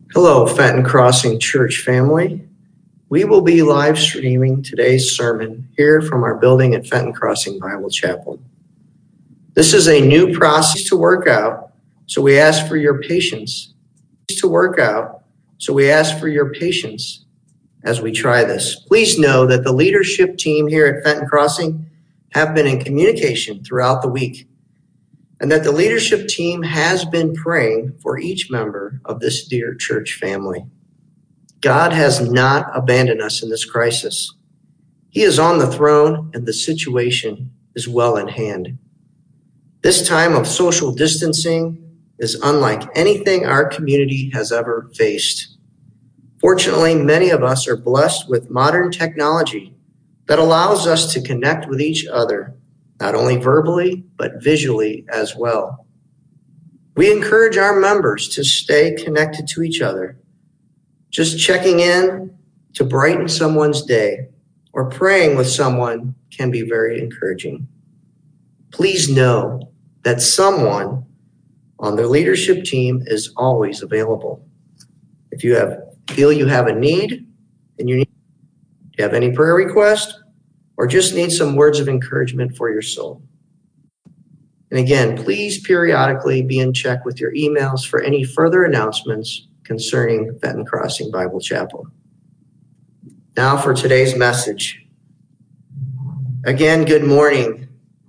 Hello, Fenton Crossing Church family. We will be live streaming today's sermon here from our building at Fenton Crossing Bible Chapel. This is a new process to work out, so we ask for your patience. As we try this. Please know that the leadership team here at Fenton Crossing have been in communication throughout the week, and that the leadership team has been praying for each member of this dear church family. God has not abandoned us in this crisis. He is on the throne, and the situation is well in hand. This time of social distancing is unlike anything our community has ever faced. Fortunately, many of us are blessed with modern technology that allows us to connect with each other, not only verbally, but visually as well. We encourage our members to stay connected to each other. Just checking in to brighten someone's day or praying with someone can be very encouraging. Please know that someone on the leadership team is always available. If you feel you have a need and you have any prayer request or just need some words of encouragement for your soul. And again, please periodically be in check with your emails for any further announcements concerning Fenton Crossing Bible Chapel. Now for today's message. Again, good morning.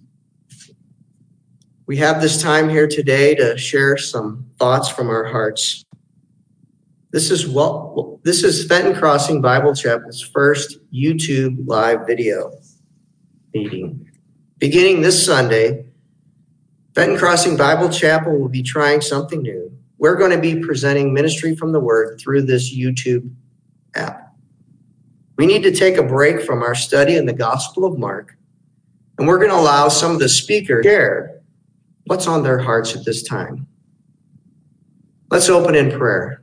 We have this time here today to share some thoughts from our hearts. This is Fenton Crossing Bible Chapel's first YouTube live video meeting. Beginning this Sunday, Fenton Crossing Bible Chapel will be trying something new. We're going to be presenting ministry from the Word through this YouTube app. We need to take a break from our study in the Gospel of Mark, and we're going to allow some of the speakers to share what's on their hearts at this time. Let's open in prayer.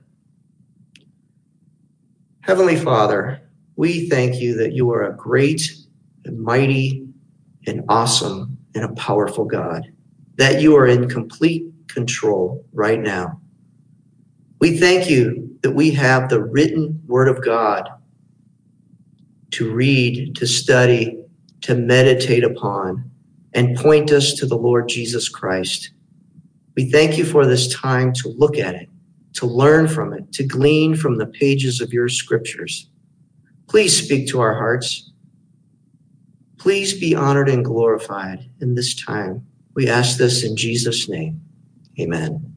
Heavenly Father, we thank you that you are a great and mighty and awesome and a powerful God, that you are in complete control right now. We thank you that we have the written Word of God to read, to study, to meditate upon, and point us to the Lord Jesus Christ. We thank you for this time to look at it, to learn from it, to glean from the pages of your scriptures. Please speak to our hearts. Please be honored and glorified in this time. We ask this in Jesus' name. Amen.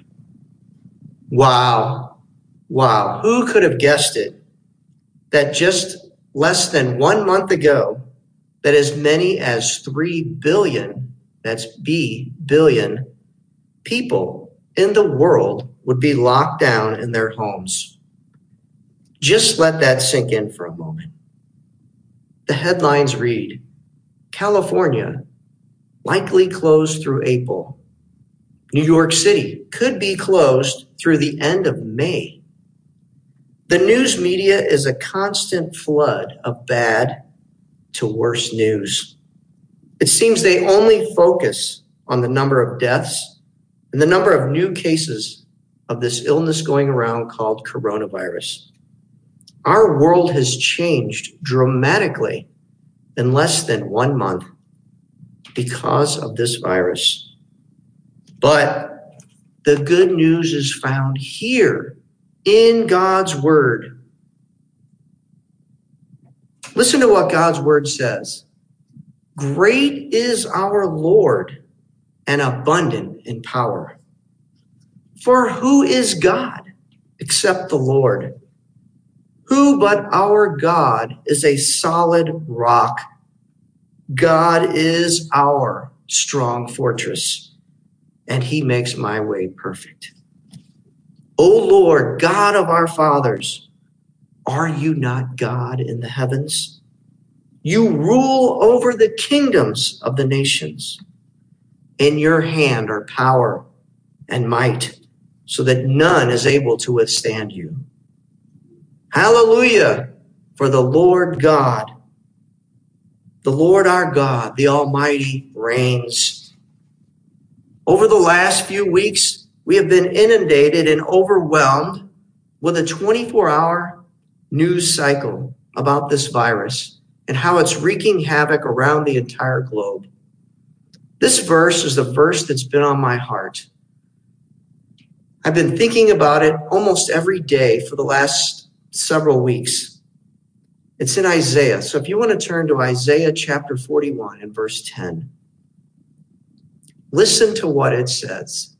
Wow. Who could have guessed it? That just less than 1 month ago, that as many as 3 billion, that's B, billion, people in the world would be locked down in their homes. Just let that sink in for a moment. The headlines read, California likely closed through April. New York City could be closed through the end of May. The news media is a constant flood of bad to worse news. It seems they only focus on the number of deaths and the number of new cases of this illness going around called coronavirus. Our world has changed dramatically in less than 1 month because of this virus. But the good news is found here in God's Word. Listen to what God's Word says. Great is our Lord and abundant in power. For who is God except the Lord? Who but our God is a solid rock? God is our strong fortress, and he makes my way perfect. O Lord, God of our fathers, are you not God in the heavens? You rule over the kingdoms of the nations. In your hand are power and might, so that none is able to withstand you. Hallelujah, for the Lord God, the Lord our God, the Almighty, reigns. Over the last few weeks, we have been inundated and overwhelmed with a 24-hour news cycle about this virus and how it's wreaking havoc around the entire globe. This verse is the verse that's been on my heart. I've been thinking about it almost every day for the last several weeks. It's in Isaiah. So if you want to turn to Isaiah chapter 41 and verse 10, listen to what it says.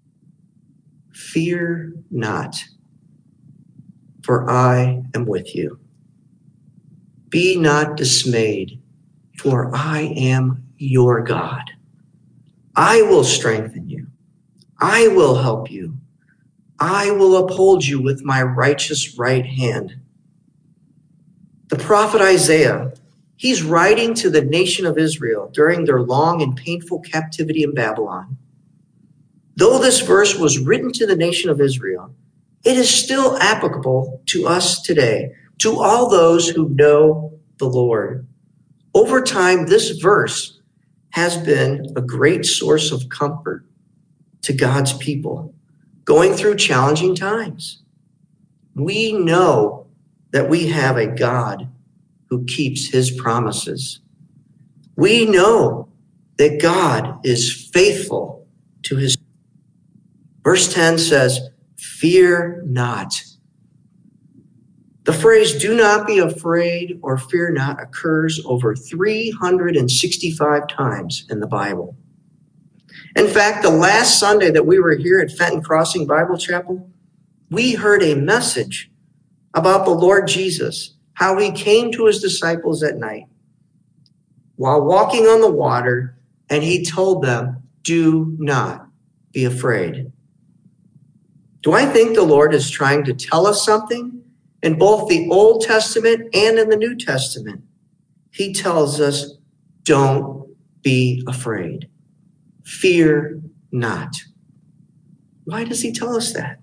Fear not, for I am with you. Be not dismayed, for I am your God. I will strengthen you. I will help you. I will uphold you with my righteous right hand. The prophet Isaiah, he's writing to the nation of Israel during their long and painful captivity in Babylon. Though this verse was written to the nation of Israel, it is still applicable to us today, to all those who know the Lord. Over time, this verse has been a great source of comfort to God's people going through challenging times. We know that we have a God who keeps his promises. We know that God is faithful to his. Verse 10 says, fear not. The phrase, do not be afraid or fear not, occurs over 365 times in the Bible. In fact, the last Sunday that we were here at Fenton Crossing Bible Chapel, we heard a message about the Lord Jesus, how he came to his disciples at night while walking on the water, and he told them, do not be afraid. Do I think the Lord is trying to tell us something? In both the Old Testament and in the New Testament, he tells us, don't be afraid. Fear not. Why does he tell us that?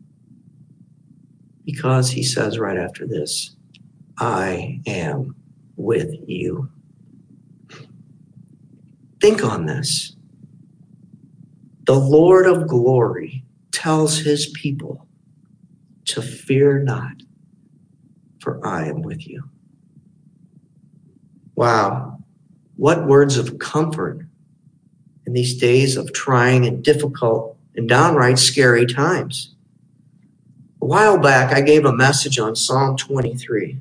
Because he says right after this, I am with you. Think on this. The Lord of glory tells his people to fear not, for I am with you. Wow, what words of comfort in these days of trying and difficult and downright scary times. A while back, I gave a message on Psalm 23.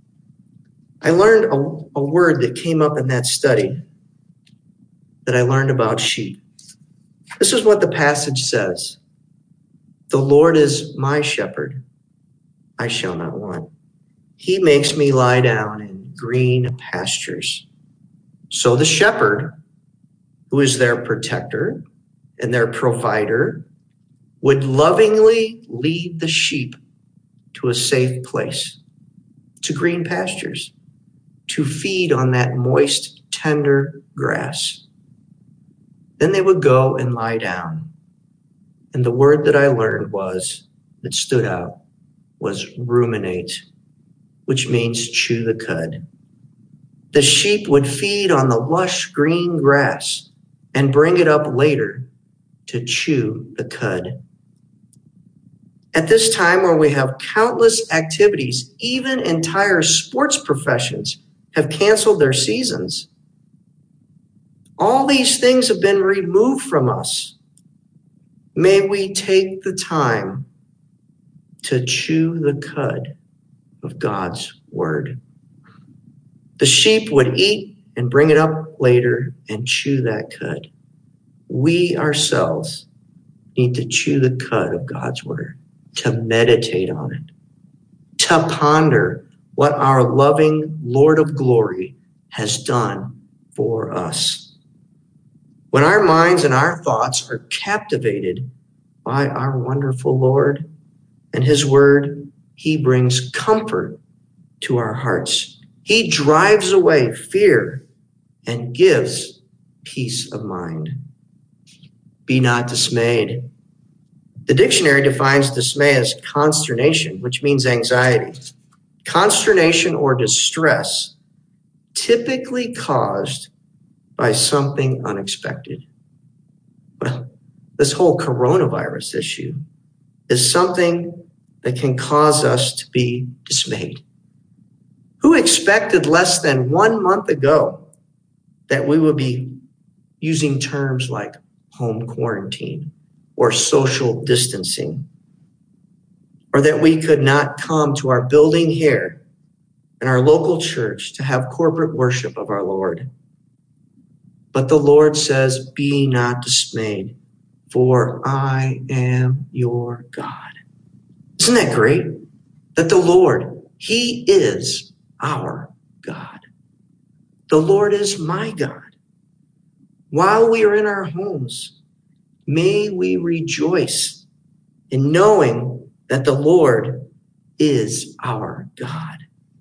I learned a word that came up in that study that I learned about sheep. This is what the passage says. The Lord is my shepherd. I shall not want. He makes me lie down in green pastures. So the shepherd, who is their protector and their provider, would lovingly lead the sheep to a safe place, to green pastures, to feed on that moist, tender grass. Then they would go and lie down. And the word that I learned that stood out, was ruminate, which means chew the cud. The sheep would feed on the lush green grass and bring it up later to chew the cud. At this time where we have countless activities, even entire sports professions have canceled their seasons. All these things have been removed from us. May we take the time to chew the cud of God's word. The sheep would eat and bring it up later and chew that cud. We ourselves need to chew the cud of God's word, to meditate on it, to ponder what our loving Lord of glory has done for us. When our minds and our thoughts are captivated by our wonderful Lord and his word, he brings comfort to our hearts. He drives away fear and gives peace of mind. Be not dismayed. The dictionary defines dismay as consternation, which means anxiety. Consternation or distress typically caused by something unexpected. Well, this whole coronavirus issue is something that can cause us to be dismayed? Who expected less than 1 month ago that we would be using terms like home quarantine or social distancing, or that we could not come to our building here in our local church to have corporate worship of our Lord? But the Lord says, be not dismayed, for I am your God. Isn't that great? That the Lord, he is our God. The Lord is my God. While we are in our homes, may we rejoice in knowing that the Lord is our God.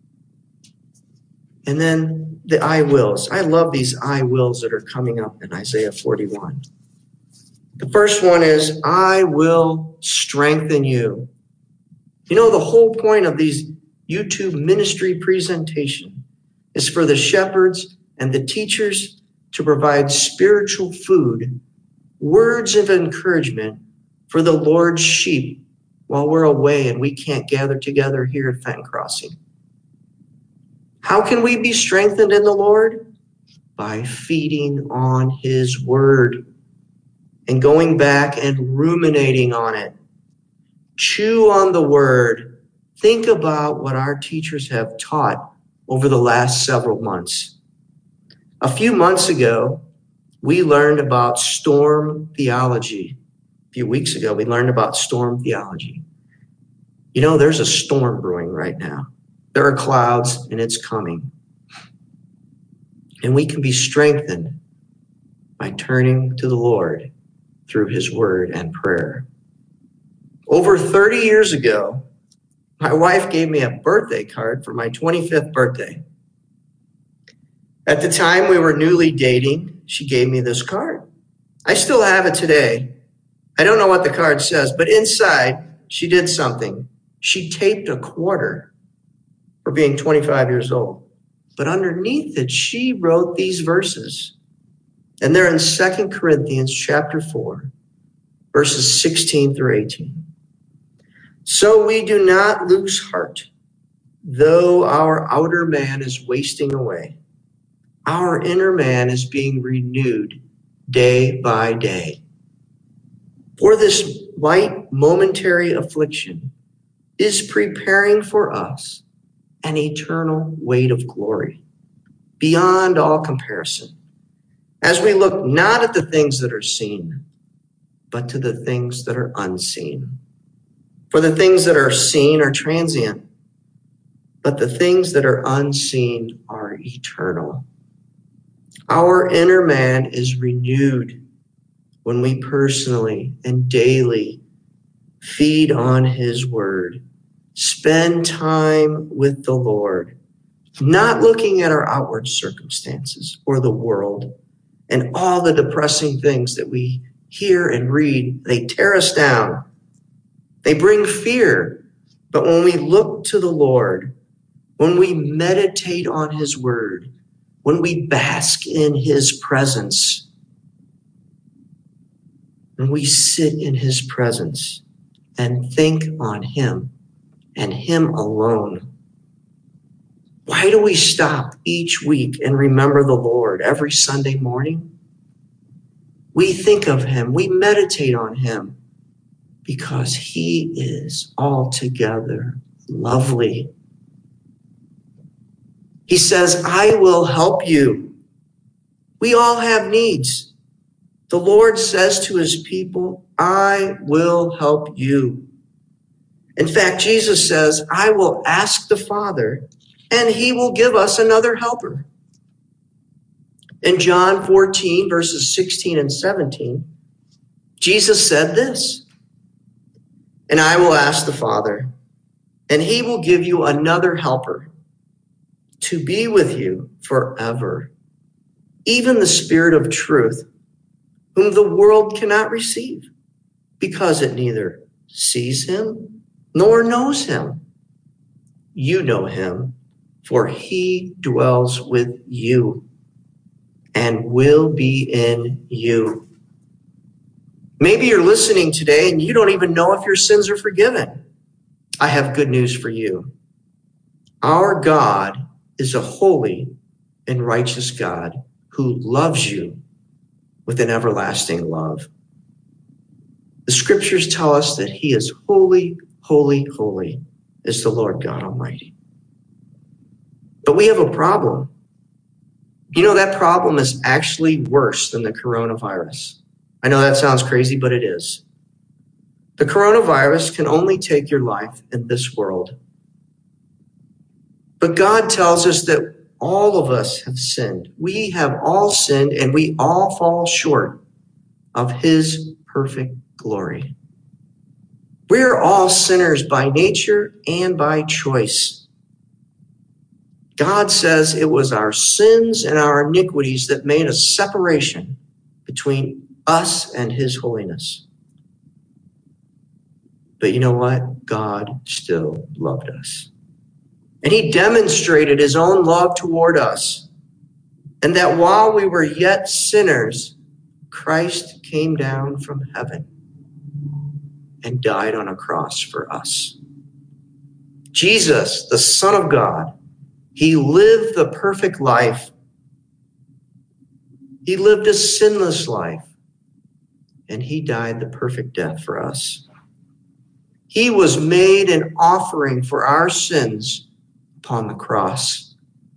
And then the I wills. I love these I wills that are coming up in Isaiah 41. The first one is, I will strengthen you. You know, the whole point of these YouTube ministry presentation is for the shepherds and the teachers to provide spiritual food, words of encouragement for the Lord's sheep while we're away and we can't gather together here at Fenton Crossing. How can we be strengthened in the Lord? By feeding on his word and going back and ruminating on it. Chew on the word. Think about what our teachers have taught over the last several months. A few months ago, we learned about storm theology. A few weeks ago, we learned about storm theology. You know, there's a storm brewing right now. There are clouds, and it's coming. And we can be strengthened by turning to the Lord through his word and prayer. Over 30 years ago, my wife gave me a birthday card for my 25th birthday. At the time we were newly dating, she gave me this card. I still have it today. I don't know what the card says, but inside she did something. She taped a quarter for being 25 years old. But underneath it, she wrote these verses. And they're in 2 Corinthians chapter 4, verses 16 through 18. So we do not lose heart, though our outer man is wasting away. Our inner man is being renewed day by day. For this light momentary affliction is preparing for us an eternal weight of glory beyond all comparison, as we look not at the things that are seen, but to the things that are unseen. For the things that are seen are transient, but the things that are unseen are eternal. Our inner man is renewed when we personally and daily feed on his word, spend time with the Lord, not looking at our outward circumstances or the world and all the depressing things that we hear and read. They tear us down. They bring fear. But when we look to the Lord, when we meditate on his word, when we bask in his presence, when we sit in his presence and think on him and him alone, why do we stop each week and remember the Lord every Sunday morning? We think of him, we meditate on him, because he is altogether lovely. He says, I will help you. We all have needs. The Lord says to his people, I will help you. In fact, Jesus says, I will ask the Father, and he will give us another helper. In John 14, verses 16 and 17, Jesus said this, and I will ask the Father, and he will give you another helper to be with you forever, even the Spirit of truth, whom the world cannot receive, because it neither sees him nor knows him. You know him, for he dwells with you and will be in you. Maybe you're listening today and you don't even know if your sins are forgiven. I have good news for you. Our God is a holy and righteous God who loves you with an everlasting love. The scriptures tell us that he is holy, holy, holy is the Lord God Almighty. But we have a problem. You know, that problem is actually worse than the coronavirus. I know that sounds crazy, but it is. The coronavirus can only take your life in this world. But God tells us that all of us have sinned. We have all sinned and we all fall short of his perfect glory. We're all sinners by nature and by choice. God says it was our sins and our iniquities that made a separation between us and his holiness. But you know what? God still loved us. And he demonstrated his own love toward us. And that while we were yet sinners, Christ came down from heaven and died on a cross for us. Jesus, the Son of God, he lived the perfect life. He lived a sinless life. And he died the perfect death for us. He was made an offering for our sins upon the cross.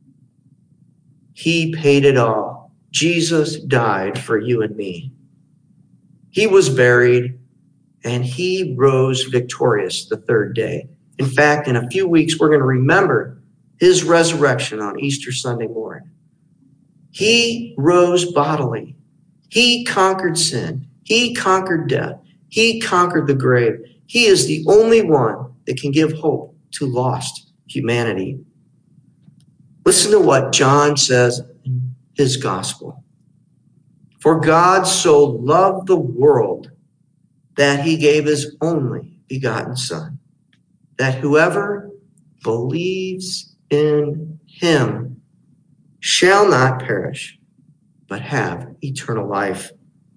He paid it all. Jesus died for you and me. He was buried and he rose victorious the third day. In fact, in a few weeks, we're going to remember his resurrection on Easter Sunday morning. He rose bodily. He conquered sin. He conquered death. He conquered the grave. He is the only one that can give hope to lost humanity. Listen to what John says in his gospel. For God so loved the world that he gave his only begotten Son, that whoever believes in him shall not perish, but have eternal life.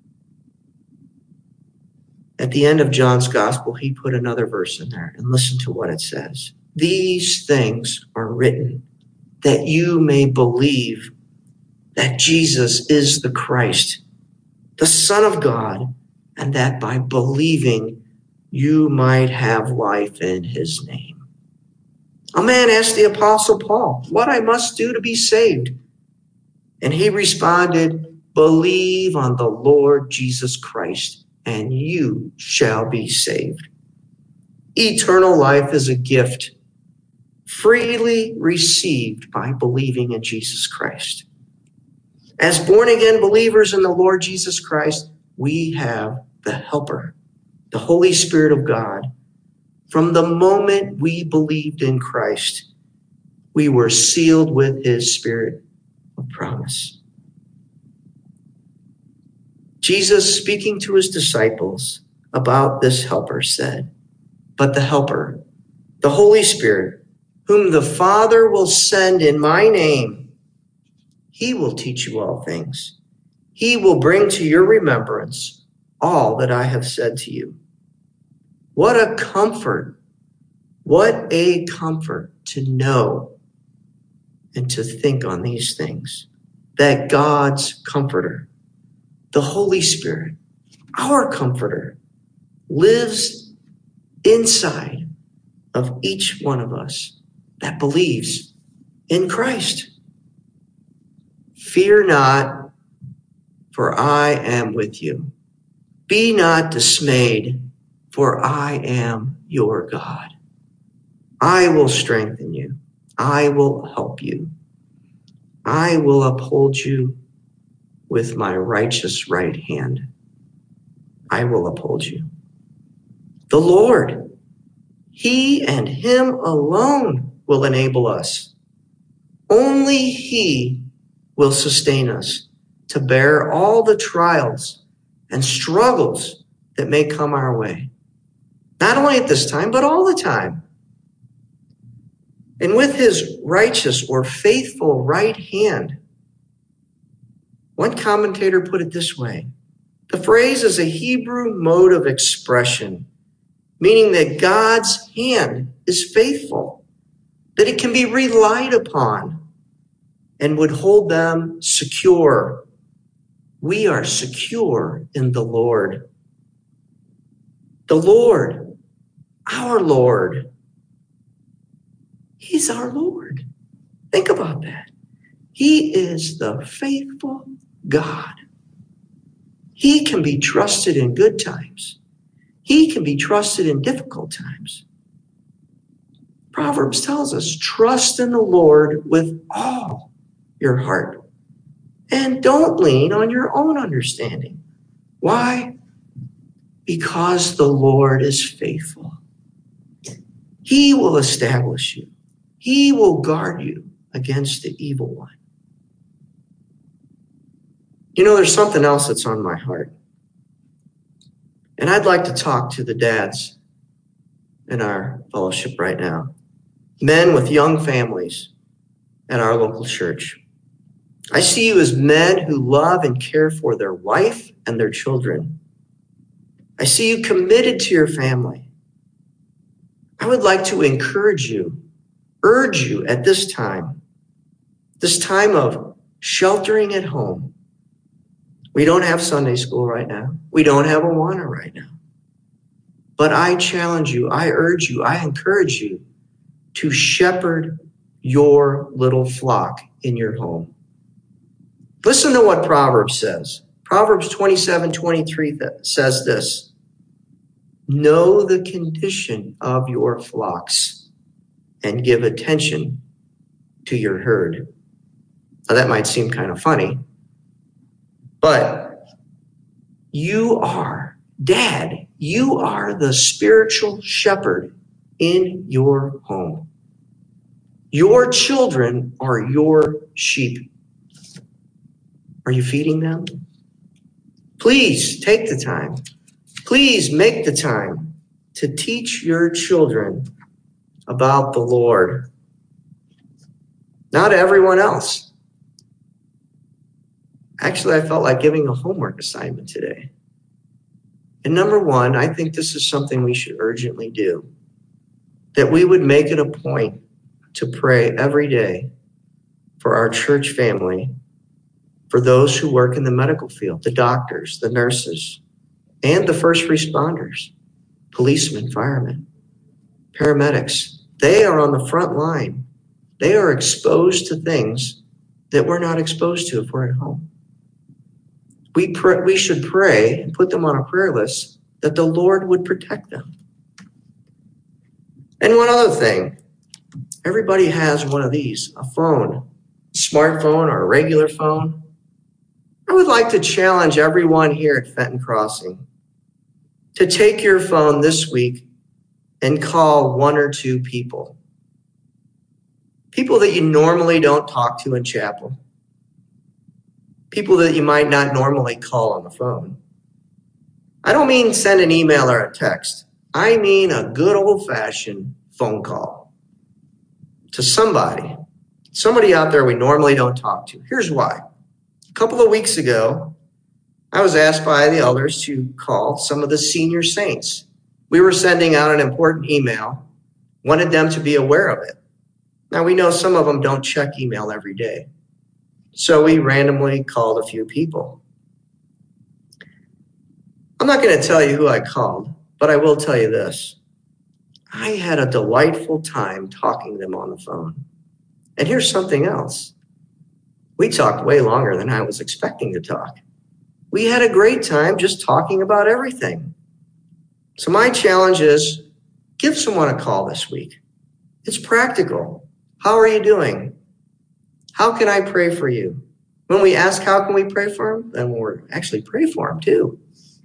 At the end of John's gospel, he put another verse in there, and listen to what it says. These things are written that you may believe that Jesus is the Christ, the Son of God, and that by believing you might have life in his name. A man asked the Apostle Paul, what I must do to be saved? And he responded, believe on the Lord Jesus Christ, and you shall be saved. Eternal life is a gift freely received by believing in Jesus Christ. As born-again believers in the Lord Jesus Christ, we have the Helper, the Holy Spirit of God. From the moment we believed in Christ, we were sealed with his Spirit of promise. Jesus, speaking to his disciples about this Helper, said, but the Helper, the Holy Spirit, whom the Father will send in my name, he will teach you all things. He will bring to your remembrance all that I have said to you. What a comfort to know and to think on these things, that God's comforter, the Holy Spirit, our comforter, lives inside of each one of us that believes in Christ. Fear not, for I am with you. Be not dismayed, for I am your God. I will strengthen you. I will help you. I will uphold you with my righteous right hand. I will uphold you. The Lord, he and him alone will enable us. Only he will sustain us to bear all the trials and struggles that may come our way. Not only at this time, but all the time. And with his righteous or faithful right hand, one commentator put it this way. The phrase is a Hebrew mode of expression meaning that God's hand is faithful, that it can be relied upon and would hold them secure. We are secure in the Lord. The Lord, our Lord, He's our Lord. Think about that. He is the faithful God. He can be trusted in good times. He can be trusted in difficult times. Proverbs tells us, trust in the Lord with all your heart. And don't lean on your own understanding. Why? Because the Lord is faithful. He will establish you. He will guard you against the evil one. You know, there's something else that's on my heart. And I'd like to talk to the dads in our fellowship right now. Men with young families at our local church. I see you as men who love and care for their wife and their children. I see you committed to your family. I would like to encourage you, urge you at this time of sheltering at home. We don't have Sunday school right now. We don't have Awana right now. But I challenge you, I urge you, I encourage you to shepherd your little flock in your home. Listen to what Proverbs says. Proverbs 27:23 says this. Know the condition of your flocks and give attention to your herd. Now that might seem kind of funny, but you are, Dad, you are the spiritual shepherd in your home. Your children are your sheep. Are you feeding them? Please take the time. Please make the time to teach your children about the Lord. Not everyone else. Actually, I felt like giving a homework assignment today. And number one, I think this is something we should urgently do. That we would make it a point to pray every day for our church family, for those who work in the medical field, the doctors, the nurses, and the first responders, policemen, firemen, paramedics. They are on the front line. They are exposed to things that we're not exposed to if we're at home. We should pray and put them on a prayer list that the Lord would protect them. And one other thing, everybody has one of these, a phone, smartphone or a regular phone. I would like to challenge everyone here at Fenton Crossing to take your phone this week and call one or two people. People that you normally don't talk to in chapel. People that you might not normally call on the phone. I don't mean send an email or a text. I mean a good old-fashioned phone call to somebody out there we normally don't talk to. Here's why. A couple of weeks ago, I was asked by the elders to call some of the senior saints. We were sending out an important email, wanted them to be aware of it. Now, we know some of them don't check email every day. So we randomly called a few people. I'm not going to tell you who I called, but I will tell you this. I had a delightful time talking to them on the phone. And here's something else. We talked way longer than I was expecting to talk. We had a great time just talking about everything. So my challenge is, give someone a call this week. It's practical. How are you doing? How can I pray for you? When we ask how can we pray for them, then we'll actually pray for them too.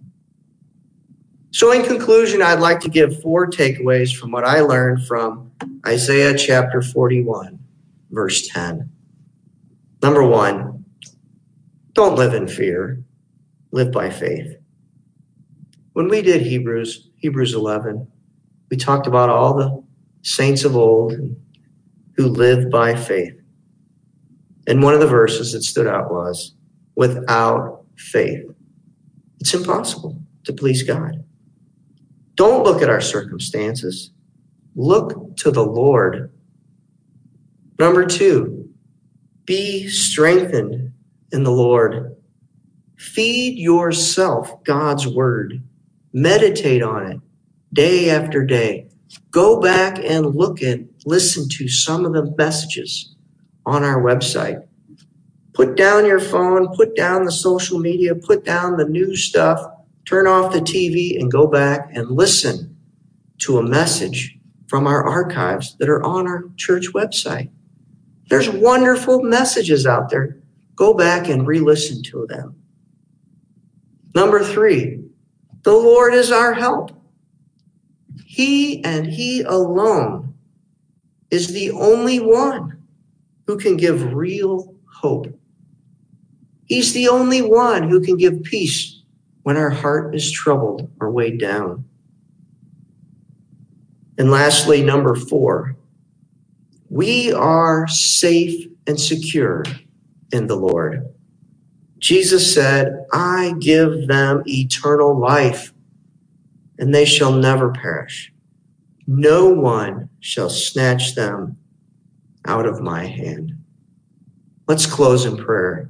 So in conclusion, I'd like to give 4 takeaways from what I learned from Isaiah chapter 41, verse 10. Number 1, don't live in fear. Live by faith. When we did Hebrews 11, we talked about all the saints of old who lived by faith. And one of the verses that stood out was, without faith, it's impossible to please God. Don't look at our circumstances. Look to the Lord. Number 2, be strengthened in the Lord. Feed yourself God's word. Meditate on it day after day. Go back and listen to some of the messages on our website. Put down your phone, put down the social media, put down the news stuff, turn off the TV, and go back and listen to a message from our archives that are on our church website. There's wonderful messages out there. Go back and re-listen to them. Number 3, the Lord is our help. He and He alone is the only one who can give real hope. He's the only one who can give peace when our heart is troubled or weighed down. And lastly, number 4, we are safe and secure in the Lord. Jesus said, I give them eternal life, and they shall never perish. No one shall snatch them out of my hand. Let's close in prayer.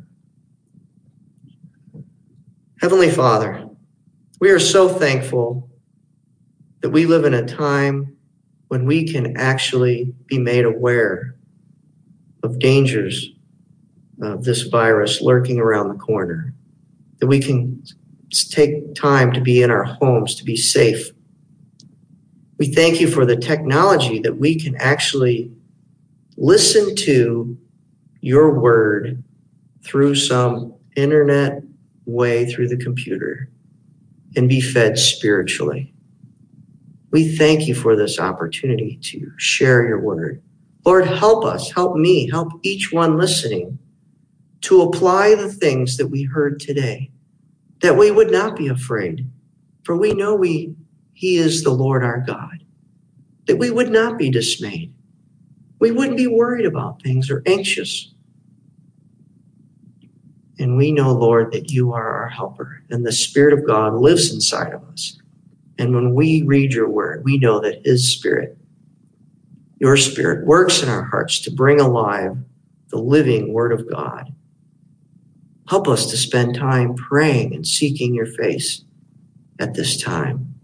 Heavenly Father, we are so thankful that we live in a time when we can actually be made aware of dangers of this virus lurking around the corner, that we can take time to be in our homes, to be safe. We thank you for the technology that we can actually listen to your word through some internet way through the computer and be fed spiritually. We thank you for this opportunity to share your word. Lord, help us, help me, help each one listening to apply the things that we heard today, that we would not be afraid, for we know He is the Lord our God, that we would not be dismayed. We wouldn't be worried about things or anxious. And we know, Lord, that you are our helper, and the Spirit of God lives inside of us. And when we read your word, we know that His Spirit, your Spirit, works in our hearts to bring alive the living word of God. Help us to spend time praying and seeking your face at this time.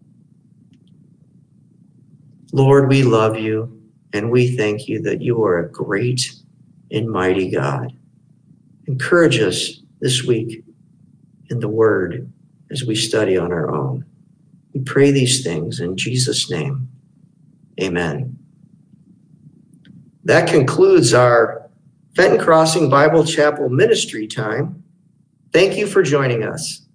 Lord, we love you, and we thank you that you are a great and mighty God. Encourage us this week in the word as we study on our own. We pray these things in Jesus' name. Amen. That concludes our Fenton Crossing Bible Chapel ministry time. Thank you for joining us.